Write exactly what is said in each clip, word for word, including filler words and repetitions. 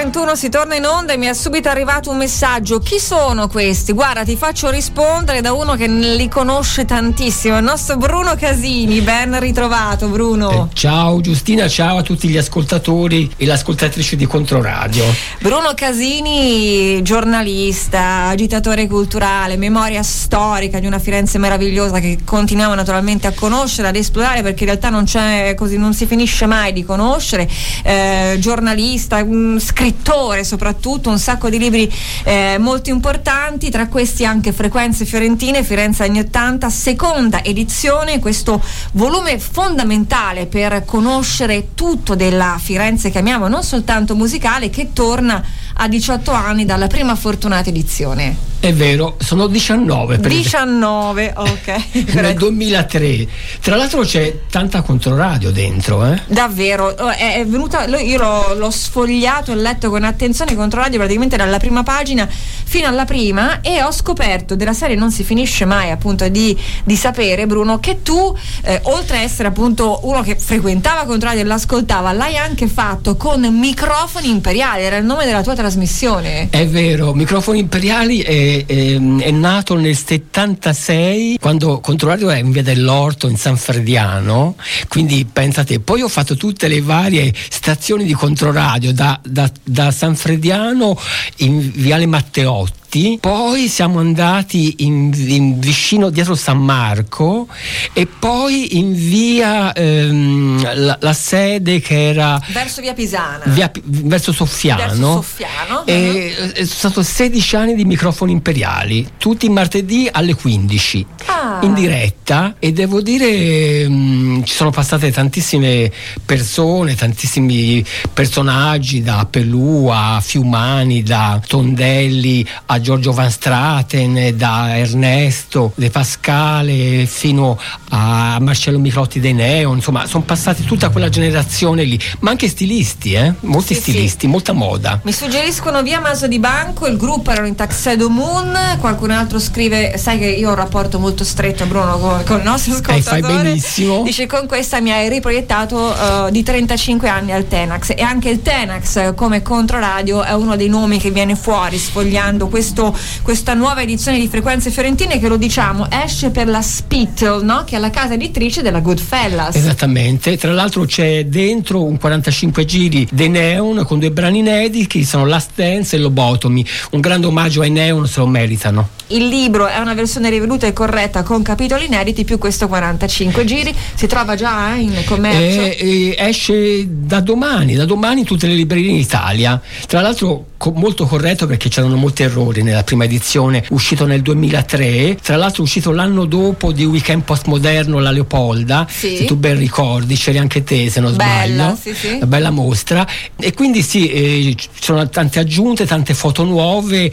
ventuno si torna in onda e mi è subito arrivato un messaggio. Chi sono questi? Guarda, ti faccio rispondere da uno che li conosce tantissimo, il nostro Bruno Casini. Ben ritrovato, Bruno. Eh, ciao Giustina, ciao a tutti gli ascoltatori e l'ascoltatrice di Controradio. Bruno Casini, giornalista, agitatore culturale, memoria storica di una Firenze meravigliosa che continuiamo naturalmente a conoscere, ad esplorare, perché in realtà non c'è così, non si finisce mai di conoscere. Eh, giornalista, un scrittore soprattutto, un sacco di libri eh, molto importanti, tra questi anche Frequenze fiorentine, Firenze anni ottanta, seconda edizione, questo volume fondamentale per conoscere tutto della Firenze che amiamo, non soltanto musicale, che torna a diciotto anni dalla prima fortunata edizione. È vero, sono diciannove. Per diciannove, ok. Nel duemilatré. Tra l'altro c'è tanta Controradio dentro, eh? Davvero, è venuta, io l'ho, l'ho sfogliato e letto con attenzione Controradio praticamente dalla prima pagina fino alla prima, e ho scoperto, della serie non si finisce mai appunto di, di sapere, Bruno, che tu eh, oltre a essere appunto uno che frequentava Controradio e l'ascoltava, l'hai anche fatto con Microfoni Imperiali, era il nome della tua trasmissione. È vero, Microfoni Imperiali è, è, è nato nel settantasei, quando Controradio è in via dell'Orto in San Frediano, quindi pensate, poi ho fatto tutte le varie stazioni di Controradio da, da, da San Frediano in viale Matteotti, poi siamo andati in, in vicino dietro San Marco e poi in via ehm, la, la sede che era verso via Pisana, via, verso Soffiano, verso Soffiano. E uh-huh. È stato sedici anni di Microfoni Imperiali, tutti i martedì alle quindici, ah. in diretta, e devo dire mh, ci sono passate tantissime persone, tantissimi personaggi, da Pelù a Fiumani, da Tondelli a Giorgio Van Straten, da Ernesto De Pascale fino a Marcello Miclotti dei Neo, insomma sono passati tutta quella generazione lì, ma anche stilisti, eh? molti sì, stilisti, sì. molta moda. Mi suggeriscono via Maso di Banco, il gruppo erano in Tuxedo Moon, qualcun altro scrive, sai che io ho un rapporto molto stretto, Bruno, con, con il nostro ascoltatore, eh, fai benissimo. Dice, con questa mi hai riproiettato uh, di trentacinque anni al Tenax, e anche il Tenax come Controradio è uno dei nomi che viene fuori sfogliando questo questa nuova edizione di Frequenze Fiorentine, che lo diciamo esce per la Spittle, no? Che è la casa editrice della Goodfellas. Esattamente, tra l'altro c'è dentro un quarantacinque giri dei Neon con due brani inediti che sono Last Dance e Lobotomy, un grande omaggio ai Neon, se lo meritano. Il libro è una versione riveduta e corretta con capitoli inediti più questo quarantacinque giri, si trova già eh, in commercio? E, e esce da domani, da domani in tutte le librerie in Italia, tra l'altro co- molto corretto, perché c'erano molti errori nella prima edizione, uscito nel duemilatré, tra l'altro uscito l'anno dopo di Weekend Postmoderno La Leopolda, sì. se tu ben ricordi, c'eri anche te se non bella, sbaglio, sì, sì. una bella mostra, e quindi sì, eh, ci sono tante aggiunte, tante foto nuove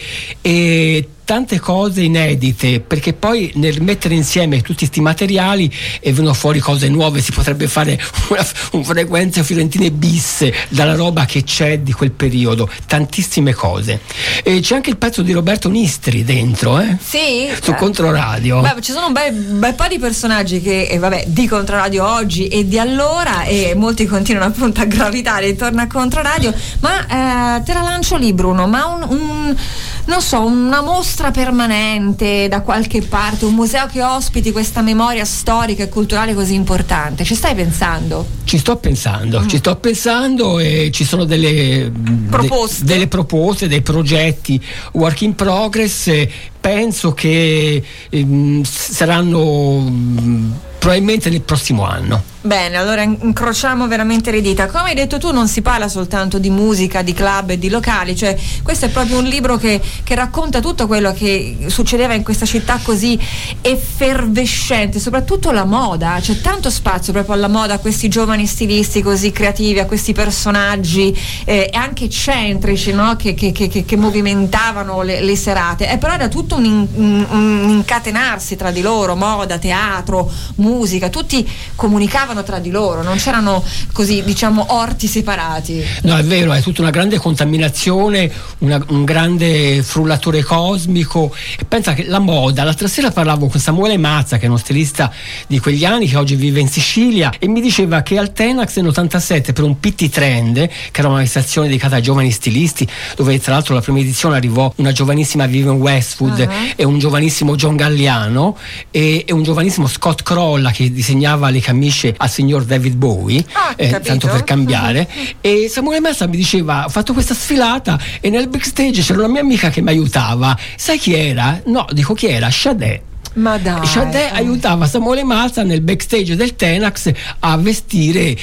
e tante cose inedite, perché poi nel mettere insieme tutti questi materiali e vengono fuori cose nuove, si potrebbe fare una, un Frequenze Fiorentine bis dalla roba che c'è di quel periodo, tantissime cose. E c'è anche il pezzo di Roberto Nistri dentro, eh? Sì, su eh. Controradio. Beh, ci sono un bel, bel po' di personaggi che eh, vabbè, di Controradio oggi e di allora, e molti continuano appunto a gravitare intorno a Controradio, ma eh, te la lancio lì, Bruno, ma un, un non so, una mostra permanente da qualche parte, un museo che ospiti questa memoria storica e culturale così importante, ci stai pensando? Ci sto pensando, mm. ci sto pensando e ci sono delle proposte, de, delle proposte, dei progetti work in progress. Penso che ehm, saranno mh, probabilmente nel prossimo anno. Bene, allora incrociamo veramente le dita. Come hai detto tu, non si parla soltanto di musica, di club e di locali, cioè questo è proprio un libro che, che racconta tutto quello che succedeva in questa città così effervescente, soprattutto la moda. C'è tanto spazio proprio alla moda, a questi giovani stilisti così creativi, a questi personaggi eh, e anche eccentrici, no? che, che, che, che movimentavano le, le serate. E però era tutto un, in, un, un incatenarsi tra di loro, moda, teatro, musica, tutti comunicavano tra di loro, non c'erano così, diciamo, orti separati. No, è vero, è tutta una grande contaminazione, una, un grande frullatore cosmico. E pensa che la moda, l'altra sera parlavo con Samuele Mazza, che è uno stilista di quegli anni che oggi vive in Sicilia, e mi diceva che al Tenax nell'ottantasette per un P T Trend, che era una manifestazione dedicata ai giovani stilisti, dove tra l'altro la prima edizione arrivò una giovanissima Vivienne Westwood uh-huh. e un giovanissimo John Galliano e, e un giovanissimo Scott Crolla che disegnava le camicie al signor David Bowie, ah, eh, tanto per cambiare. Uh-huh. E Samuele Mazza mi diceva: ho fatto questa sfilata e nel backstage c'era una mia amica che mi aiutava. Sai chi era? No, dico chi era? Sade. Ma dai. Sade aiutava Samuele Mazza nel backstage del Tenax a vestire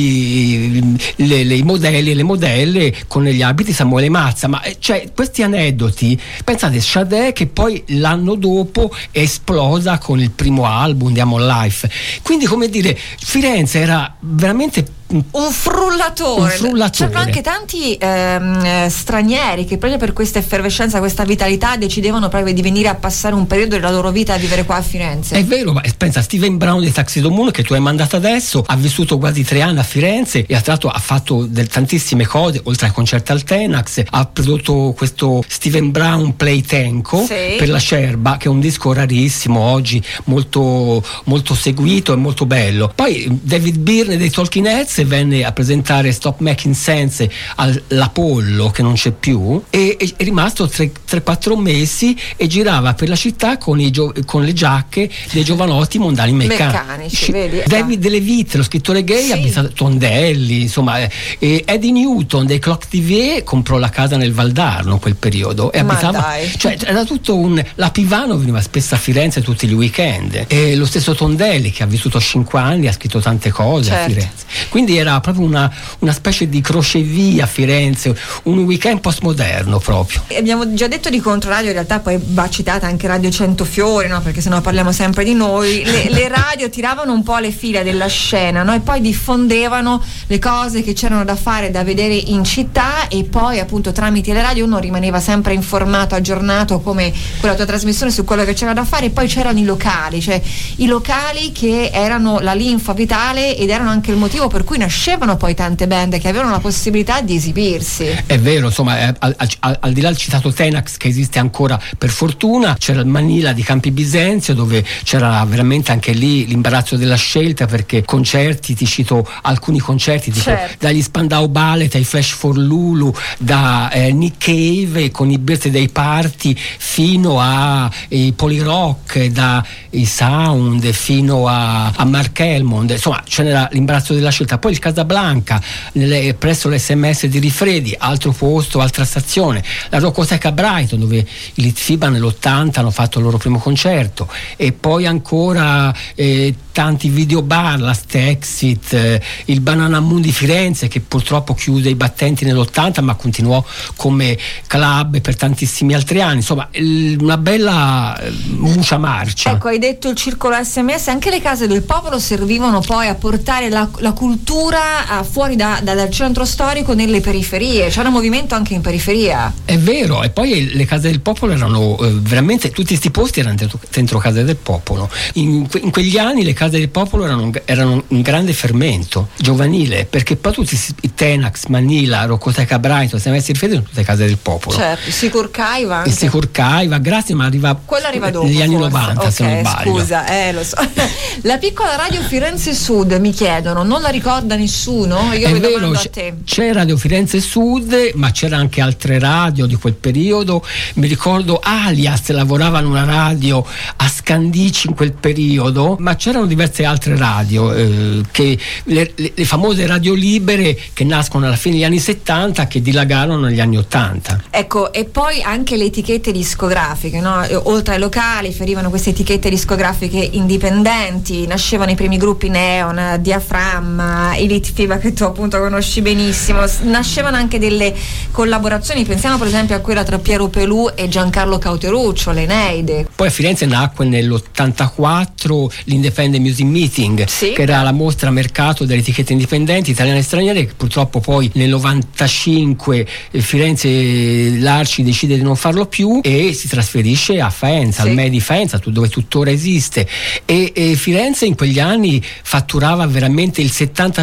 i, le, le, i modelli e le modelle con gli abiti Samuele Mazza. Ma cioè, questi aneddoti, pensate, Sade che poi l'anno dopo è esplosa con il primo album Diamond Life. Quindi, come dire, Firenze era veramente un frullatore. Un frullatore. C'erano anche tanti ehm, stranieri che proprio per questa effervescenza, questa vitalità decidevano proprio di venire a passare un periodo della loro vita a vivere qua a Firenze. È vero, ma pensa, Steven Brown dei Tuxedo Moon, che tu hai mandato adesso, ha vissuto quasi tre anni a Firenze e tra l'altro ha fatto del, tantissime cose, oltre ai concerti al Tenax. Ha prodotto questo Steven Brown Play Tenco sì. per la Scerba, che è un disco rarissimo oggi, molto, molto seguito e molto bello. Poi David Byrne dei Talking Heads venne a presentare Stop Making Sense all'Apollo, che non c'è più, e è rimasto tre quattro mesi e girava per la città con, i gio- con le giacche dei giovanotti mondani meccanici, meccanici vedi? David De Levitte, lo scrittore gay, sì. abita Tondelli, insomma, e Eddie Newton dei Clock T V comprò la casa nel Valdarno in quel periodo e Ma abitava, dai. cioè era tutto un, la Pivano veniva spesso a Firenze tutti i weekend, e lo stesso Tondelli, che ha vissuto cinque anni, ha scritto tante cose certo. a Firenze, quindi era proprio una, una specie di crocevia a Firenze, un weekend postmoderno proprio. Abbiamo già detto di Controradio, in realtà poi va citata anche Radio Centofiori, no? Perché sennò parliamo sempre di noi. Le, le radio tiravano un po' le fila della scena, no? E poi diffondevano le cose che c'erano da fare, da vedere in città, e poi appunto tramite le radio uno rimaneva sempre informato, aggiornato, come quella tua trasmissione, su quello che c'era da fare. E poi c'erano i locali, cioè i locali che erano la linfa vitale ed erano anche il motivo per cui nascevano poi tante band che avevano la possibilità di esibirsi. È vero, insomma, eh, al, al, al di là del citato Tenax, che esiste ancora per fortuna, c'era il Manila di Campi Bisenzio, dove c'era veramente anche lì l'imbarazzo della scelta, perché concerti, ti cito alcuni concerti tipo certo. dagli Spandau Ballet ai Flash for Lulu, da eh, Nick Cave con i Birthday Party fino a i Polyrock, da i Sound fino a, a Mark Elmond, insomma c'era l'imbarazzo della scelta. Poi il Casablanca nelle, presso l'S M S di Rifredi, altro posto, altra stazione, la Roccoteca Brighton, dove i Litfiba nell'ottanta hanno fatto il loro primo concerto, e poi ancora eh, tanti videobar, la Stexit, eh, il Banana Moon di Firenze, che purtroppo chiuse i battenti nell'ottanta ma continuò come club per tantissimi altri anni, insomma il, una bella eh, mucia marcia. Ecco, hai detto il circolo S M S, anche le case del popolo servivano poi a portare la, la cultura a, fuori da, da, dal centro storico nelle periferie, c'era un movimento anche in periferia. È vero, e poi le case del popolo erano eh, veramente, tutti questi posti erano dentro, dentro case del popolo. In, que, in quegli anni le case del popolo erano, erano un grande fermento giovanile, perché poi tutti i Tenax, Manila, Roccoteca Brighton, siamo messi in fede, sono tutte case del popolo. Certo, Sicurcaiva anche. E Sicurcaiva, grazie, ma arriva, quello arriva dopo, negli anni forse. novanta, okay, se non sbaglio. Scusa, eh, lo so. La piccola radio Firenze Sud, mi chiedono, non la ricorda nessuno? Io È lo vero, domando c- a te. C'è Radio Firenze Sud, ma c'era anche altre radio di quel periodo. Mi ricordo Alias lavorava in una radio a Scandici in quel periodo, ma c'erano diverse altre radio, eh, che le, le, le famose radio libere, che nascono alla fine degli anni settanta, che dilagarono negli anni ottanta. Ecco, e poi anche le etichette discografiche, no? Oltre ai locali ferivano queste etichette discografiche indipendenti, nascevano i primi gruppi Neon, Diaframma, i Litfiba, che tu appunto conosci benissimo, nascevano anche delle collaborazioni, pensiamo per esempio a quella tra Piero Pelù e Giancarlo Cauteruccio, l'Eneide. Poi a Firenze nacque nell'ottantaquattro l'Independent Music Meeting, sì. che era la mostra mercato delle etichette indipendenti italiane e straniere, che purtroppo poi nel novantacinque eh, Firenze l'Arci decide di non farlo più e si trasferisce a Faenza, sì. al Medi Faenza, dove tuttora esiste, e, e Firenze in quegli anni fatturava veramente il settanta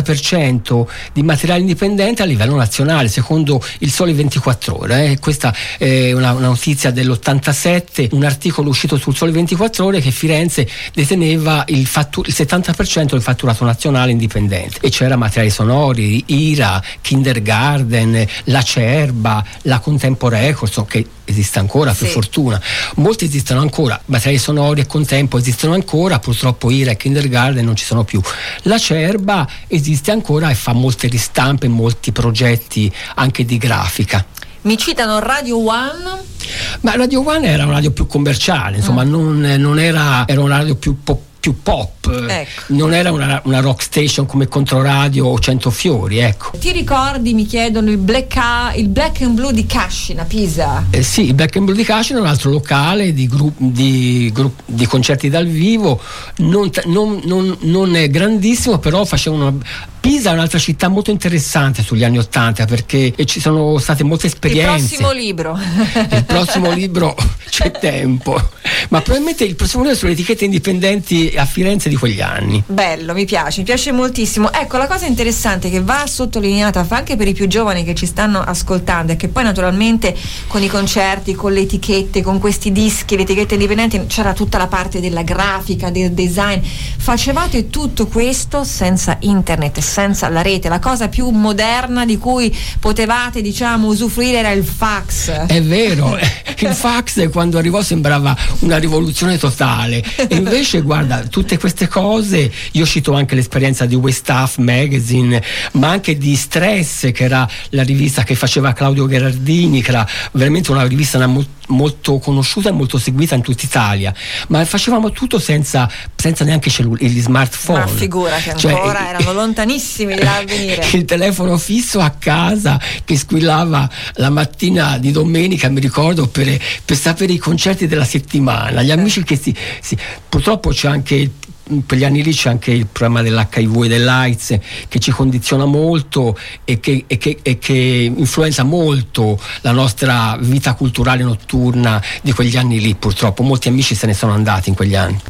settanta per cento di materiale indipendente a livello nazionale, secondo il Sole ventiquattro Ore. Eh. Questa è una, una notizia dell'ottantasette, un articolo uscito sul Sole ventiquattro Ore, che Firenze deteneva il, fattu- il settanta per cento del fatturato nazionale indipendente, e c'era materiali sonori, Ira, Kindergarten, la Cerba, la Contempo Records, che esiste ancora, per sì. fortuna. Molti esistono ancora, materiali sonori e Contempo esistono ancora, purtroppo Ira e Kindergarten non ci sono più. La Cerba esiste ancora e fa molte ristampe, molti progetti anche di grafica. Mi citano Radio One. Ma Radio One era un radio più commerciale, insomma, mm. non, non era, era un radio più pop, più pop, ecco. Non era una, una rock station come Controradio o Centofiori, ecco. Ti ricordi, mi chiedono, il Black, il Black and Blue di Cascina, Pisa? Eh sì, il Black and Blue di Cascina è un altro locale di, gru- di, gru- di concerti dal vivo, non, non, non, non è grandissimo, però facevano. Pisa è un'altra città molto interessante sugli anni Ottanta, perché ci sono state molte esperienze. Il prossimo libro. Il prossimo libro c'è tempo, ma probabilmente il prossimo libro sulle etichette indipendenti a Firenze di quegli anni. Bello, mi piace, mi piace moltissimo. Ecco, la cosa interessante che va sottolineata anche per i più giovani che ci stanno ascoltando è che poi naturalmente con i concerti, con le etichette, con questi dischi, le etichette indipendenti, c'era tutta la parte della grafica, del design. Facevate tutto questo senza internet, senza la rete. La cosa più moderna di cui potevate, diciamo, usufruire era il fax. È vero, il fax quando arrivò sembrava una rivoluzione totale, e invece guarda, tutte queste cose, io cito anche l'esperienza di Way Stuff Magazine, ma anche di Stress, che era la rivista che faceva Claudio Gherardini, che era veramente una rivista molto conosciuta e molto seguita in tutta Italia, ma facevamo tutto senza, senza neanche cellu- gli smartphone. Ma figura che ancora cioè, erano lontanissimi di là a venire. Il telefono fisso a casa che squillava la mattina di domenica, mi ricordo, per, per sapere i concerti della settimana, gli amici che si, si purtroppo c'è anche il per gli anni lì c'è anche il problema dell'H I V e dell'AIDS che ci condiziona molto e che, e, che, e che influenza molto la nostra vita culturale notturna di quegli anni lì. Purtroppo molti amici se ne sono andati in quegli anni.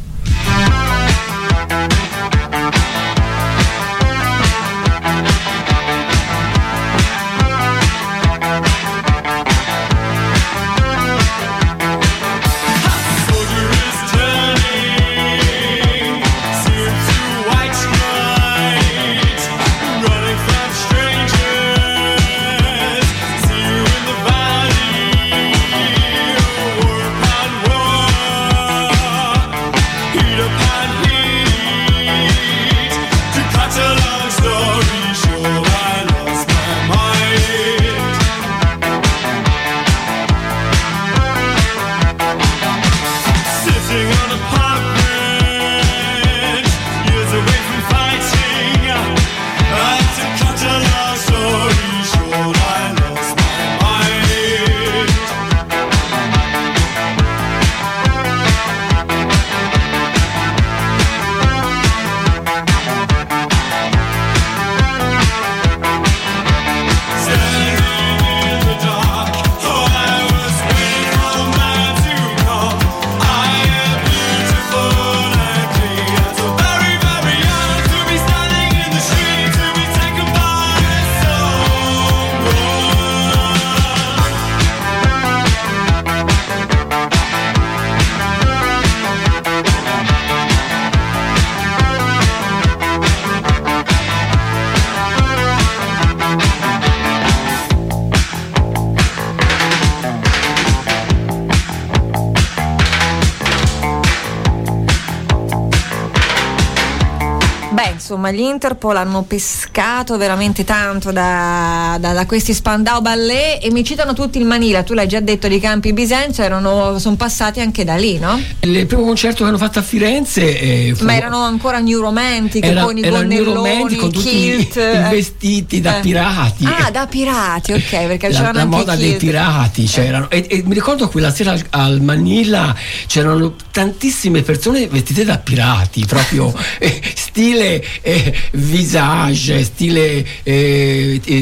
Insomma, gli Interpol hanno pescato veramente tanto da, da, da questi Spandau Ballet, e mi citano tutti il Manila. Tu l'hai già detto, di Campi Bisenzio, erano, sono passati anche da lì, no? Il primo concerto che hanno fatto a Firenze eh, fu... ma erano ancora New Romantic, era, con i era gonnelloni, con tutti kilt, i, i vestiti da eh. pirati. Ah, da pirati, ok, perché la, c'erano la anche moda kilt. Dei pirati c'erano, e, e mi ricordo quella sera al, al Manila c'erano tantissime persone vestite da pirati, proprio eh, stile eh, visage, stile eh, eh,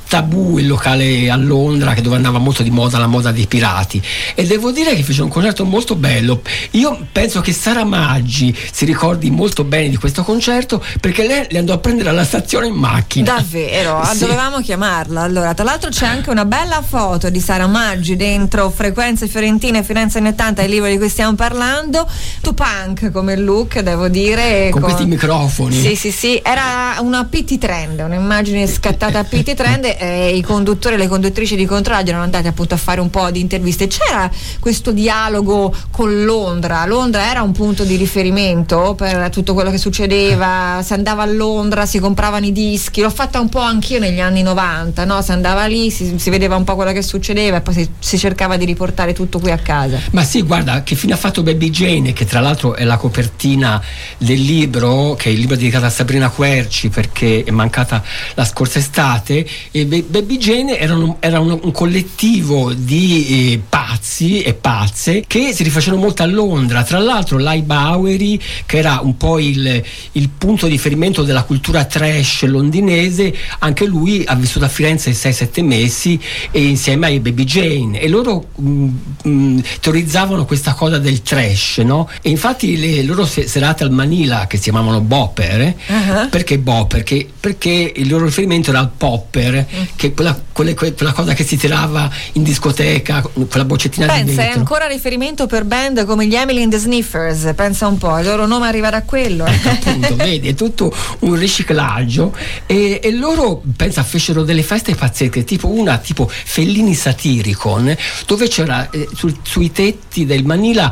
Tabù, il locale a Londra che dove andava molto di moda la moda dei pirati, e devo dire che fece un concerto molto bello. Io penso che Sara Maggi si ricordi molto bene di questo concerto perché lei li andò a prendere alla stazione in macchina. Davvero? Sì. Dovevamo chiamarla. Allora, tra l'altro c'è anche una bella foto di Sara Maggi dentro Frequenze Fiorentine, Firenze anni ottanta, il libro di cui stiamo parlando. Tu punk come look, devo dire, con, con questi microfoni. Sì, sì, sì, era una P T Trend, un'immagine scattata a P T Trend. Eh, i conduttori e le conduttrici di Controradio erano andati appunto a fare un po' di interviste. C'era questo dialogo con Londra. Londra era un punto di riferimento per tutto quello che succedeva. Si andava a Londra, si compravano i dischi. L'ho fatta un po' anch'io negli anni novanta, no? Si andava lì, si, si vedeva un po' quello che succedeva e poi si, si cercava di riportare tutto qui a casa. Ma sì, guarda, che fine ha fatto Baby Jane, che tra l'altro è la copertina del libro, che è il libro dedicato a Sabrina Querci perché è mancata la scorsa estate. E Baby Jane era un, era un, un collettivo di eh, pazzi e pazze che si rifacevano molto a Londra. Tra l'altro Lai Bowery, che era un po' il, il punto di riferimento della cultura trash londinese, anche lui ha vissuto a Firenze sei sette mesi e insieme ai Baby Jane, e loro mh, mh, teorizzavano questa cosa del trash, no? E infatti le loro serate al Manila, che si chiamavano Bopper, eh? uh-huh. Perché Bopper? Perché, perché il loro riferimento era al popper, uh-huh. che quella, quelle, quella cosa che si tirava in discoteca, quella boccettina pensa, di vetro. Pensa, è ancora riferimento per band come gli Emily and the Sniffers, pensa un po', il loro nome arriva da quello. Ecco, appunto, vedi, è tutto un riciclaggio, e, e loro, pensa, fecero delle feste pazzesche, tipo una tipo Fellini Satiricon, dove c'era eh, su, sui tetti del Manila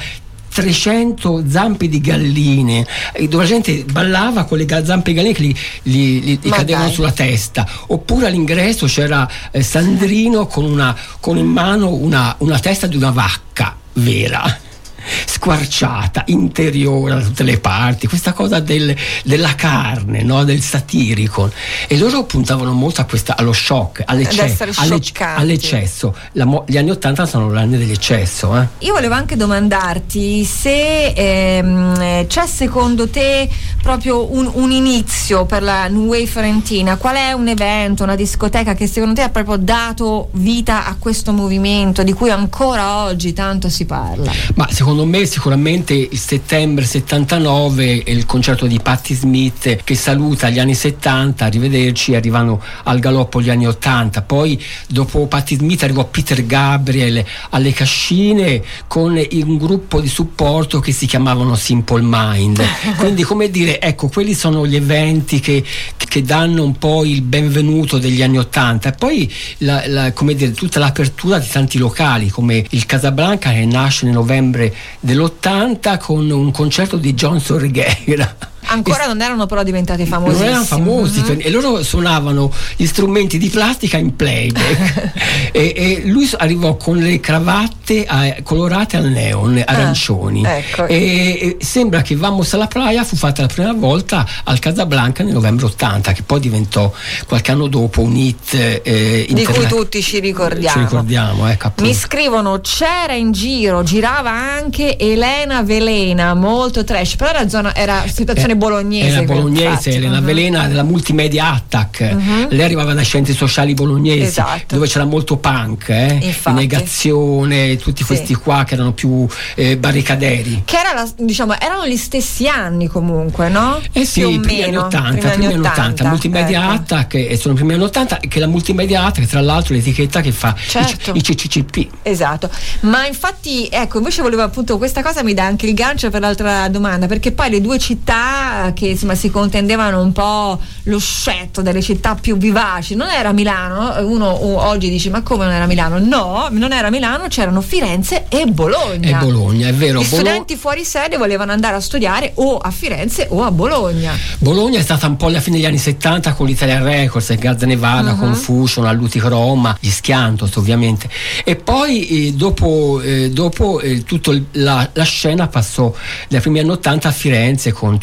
trecento zampe di galline, dove la gente ballava con le zampe di galline che gli, gli, gli, gli cadevano dai. sulla testa. Oppure all'ingresso c'era eh, Sandrino con, una, con in mano una, una testa di una vacca vera, squarciata, interiore da tutte le parti, questa cosa del, della carne, no? Del satirico, e loro puntavano molto a questa, allo shock, all'eccesso, all'eccesso. La, gli anni ottanta sono gli anni dell'eccesso. Eh? Io volevo anche domandarti se ehm, c'è secondo te proprio un, un inizio per la New Wave fiorentina. Qual è un evento, una discoteca che secondo te ha proprio dato vita a questo movimento di cui ancora oggi tanto si parla? Ma secondo me sicuramente il settembre settantanove è il concerto di Patti Smith, che saluta gli anni settanta, arrivederci, arrivano al galoppo gli anni ottanta. Poi dopo Patti Smith arrivò Peter Gabriel alle Cascine con un gruppo di supporto che si chiamavano Simple Mind. Quindi, come dire, ecco, quelli sono gli eventi che, che danno un po' il benvenuto degli anni ottanta. E poi la, la, come dire, tutta l'apertura di tanti locali come il Casablanca, che nasce nel novembre dell'ottanta con un concerto di Johnson Righeira. Ancora non erano però diventati famosissimi. Non erano famosi, mm-hmm. e loro suonavano gli strumenti di plastica in playback. e, e lui arrivò con le cravatte a, colorate al neon, arancioni. Ah, ecco. e, e sembra che Vamos alla Playa fu fatta la prima volta al Casablanca nel novembre ottanta, che poi diventò qualche anno dopo un hit eh, di internet- cui tutti ci ricordiamo. Ci ricordiamo, ecco, mi scrivono, c'era in giro, girava anche Elena Velena, molto trash, però era zona, era situazione eh. bolognese. Era bolognese, Elena uh-huh. Velena della Multimedia Attack. Uh-huh. Lei arrivava da scienze sociali bolognesi, esatto. dove c'era molto punk, eh? Negazione, tutti sì. questi qua che erano più eh, barricaderi. Che era la, diciamo, erano gli stessi anni comunque, no? Eh sì, i primi anni ottanta, primi anni ottanta, Multimedia ecco. Attack, e sono i primi anni ottanta, che la Multimedia Attack, tra l'altro, l'etichetta che fa certo. i, i C C C P. Esatto. Ma infatti, ecco, invece volevo appunto, questa cosa mi dà anche il gancio per l'altra domanda, perché poi le due città che insomma si contendevano un po' lo scetto delle città più vivaci, non era Milano. Uno oggi dice, ma come non era Milano? No, non era Milano, c'erano Firenze e Bologna. E Bologna, è vero. Gli Bolo- studenti fuori sede volevano andare a studiare o a Firenze o a Bologna. Bologna è stata un po' alla fine degli anni settanta con l'Italian Records, il Garza Nevada, uh-huh. Confusion, Alluticroma, gli Schiantos ovviamente, e poi eh, dopo, eh, dopo eh, tutta la, la scena passò dai primi anni ottanta a Firenze con tutta la,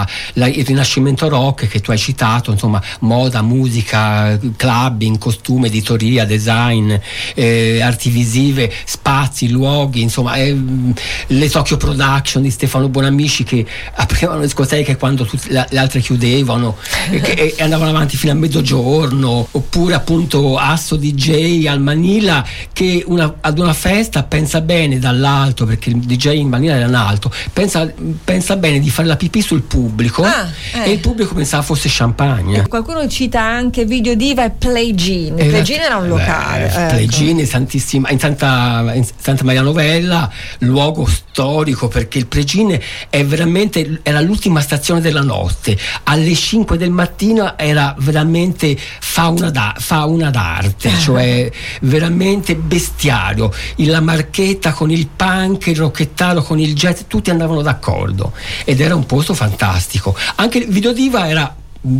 la, la, il rinascimento rock che tu hai citato, insomma, moda, musica, clubbing, costume, editoria, design, eh, arti visive, spazi, luoghi, insomma, eh, le Tokyo Production di Stefano Bonamici che aprivano le discoteche quando tutte le, le altre chiudevano e, che, e andavano avanti fino a mezzogiorno, oppure appunto Asso D J al Manila che una, ad una festa pensa bene dall'alto, perché il D J in Manila era in alto, pensa, pensa bene di fare la pipì sul pubblico, ah, eh. e il pubblico pensava fosse champagne. Qualcuno cita anche Videodiva e Play Gin. Play Gin era un locale. Beh, Play Gin in Santissima, in Santa, in Santa Maria Novella, luogo storico, perché il Play Gin è veramente, era l'ultima stazione della notte. Alle cinque del mattino era veramente fauna, da, fauna d'arte, cioè veramente bestiario. La marchetta con il punk, il rocchettaro con il jazz, tutti andavano d'accordo ed era un posto fantastico. Anche il Videodiva era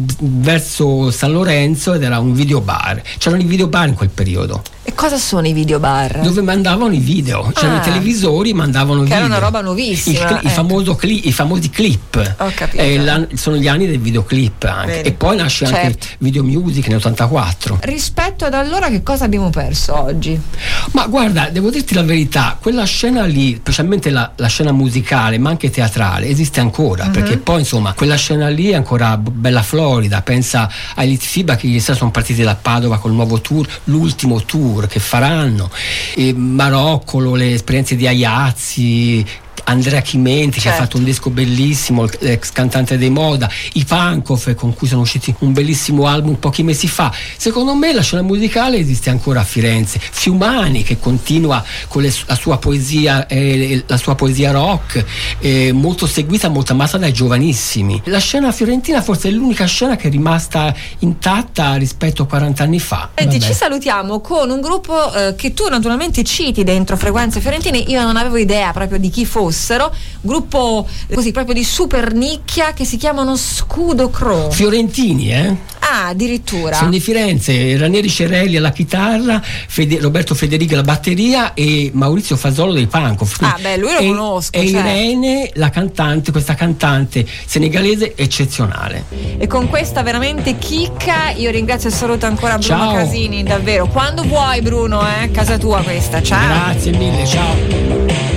verso San Lorenzo ed era un videobar, c'erano i videobar in quel periodo. E cosa sono i videobar? Dove mandavano i video, c'erano ah, i televisori, mandavano che video. Era una roba nuovissima. Il, il, ecco. famoso cli, I famosi clip. Ho capito. Eh, sono gli anni del videoclip anche. Bene. E poi nasce certo. anche Video Music nel ottantaquattro. Rispetto ad allora che cosa abbiamo perso oggi? Ma guarda, devo dirti la verità, quella scena lì, specialmente la, la scena musicale ma anche teatrale, esiste ancora, uh-huh. perché poi insomma quella scena lì è ancora bella florida. Pensa a Elite Fiba che ieri sera sono partiti da Padova col nuovo tour, l'ultimo tour che faranno, e Maroccolo, le esperienze di Aiazzi, Andrea Chimenti, certo. che ha fatto un disco bellissimo, l'ex cantante dei Moda, i Pankow con cui sono usciti un bellissimo album pochi mesi fa. Secondo me la scena musicale esiste ancora a Firenze. Fiumani che continua con le, la sua poesia, eh, la sua poesia rock, eh, molto seguita, molto amata dai giovanissimi. La scena fiorentina forse è l'unica scena che è rimasta intatta rispetto a quaranta anni fa. Senti, ci salutiamo con un gruppo eh, che tu naturalmente citi dentro Frequenze Fiorentine. Io non avevo idea proprio di chi fosse. Gruppo così proprio di super nicchia che si chiamano Scudo Cro. Fiorentini, eh? Ah, addirittura. Sono di Firenze, Ranieri Cerelli alla chitarra, Fede, Roberto Federica alla batteria e Maurizio Fasolo dei Pankow. Ah, beh, lui lo e, conosco. E certo. Irene, la cantante, questa cantante senegalese eccezionale. E con questa veramente chicca io ringrazio e saluto ancora Bruno ciao. Casini, davvero. Quando vuoi Bruno, eh? Casa tua questa, ciao. Grazie mille, ciao.